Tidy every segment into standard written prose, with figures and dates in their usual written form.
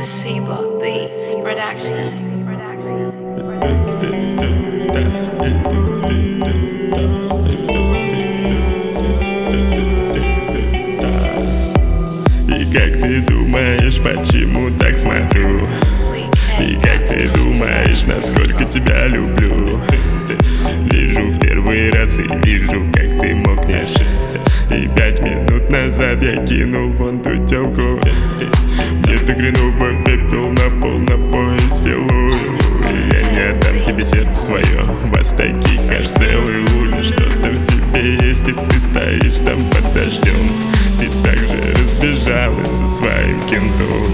Placebo Beats Production. И как ты думаешь, почему так смотрю? И как ты думаешь, насколько тебя люблю? Вижу в первый раз и вижу, как ты мокнешь. И 5 минут назад я кинул вон ту телку. Где-то хреново выпил на пол, на пояс целую. Я не отдам тебе сердце свое, вас таких аж целый улей. Что-то в тебе есть, и ты стоишь там под дождем. Ты также разбежалась со своим кентом.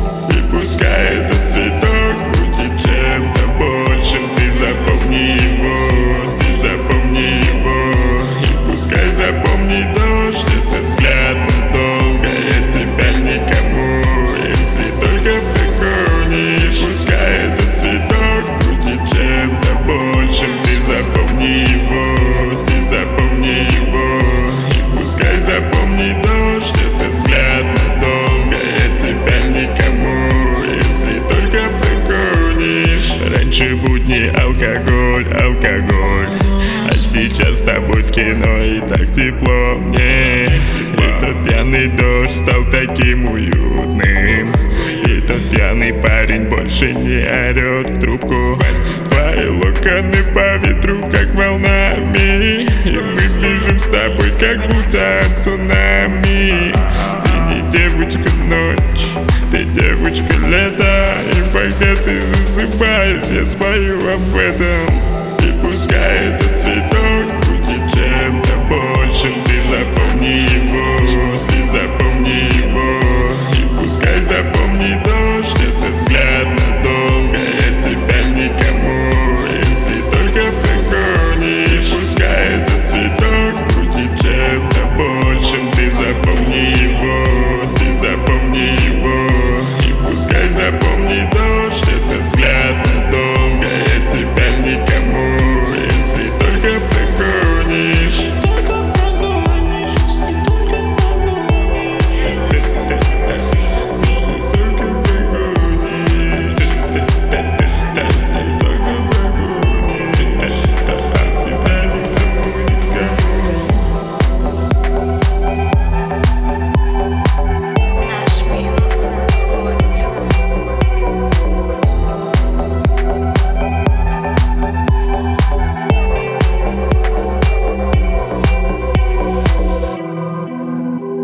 И пускай этот цветок будет чем-то большим, ты запомни его, ты запомни его. И пускай запомни дождь, это взгляд надолго. Я тебя никому, если только прогонишь. Пускай этот цветок будет чем-то большим, ты запомни его, ты запомни его. И пускай запомни дождь, это взгляд надолго. Я тебя никому, если только прогонишь. Раньше будни алкоголь, алкоголь, а сейчас с тобой в кино и так тепло мне. И тот пьяный дождь стал таким уютным. И тот пьяный парень больше не орет в трубку. Твои локоны по ветру, как волнами. И мы бежим с тобой, как будто от цунами. Ты не девочка ночь, ты девочка лето. И пока ты засыпаешь, я спою об этом. И пускай этот цветок будет чем-то большим, ты запомни его, ты запомни его. И пускай запомни дождь, это взгляд надолго. Я тебя никому, если только прогонишь. И пускай этот цветок будет чем-то большим, ты запомни его, ты запомни его. И пускай запомни дождь, это взгляд надолго. Я тебя никому, если только прогонишь.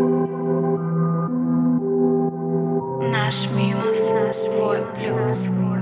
Наш минус, твой плюс.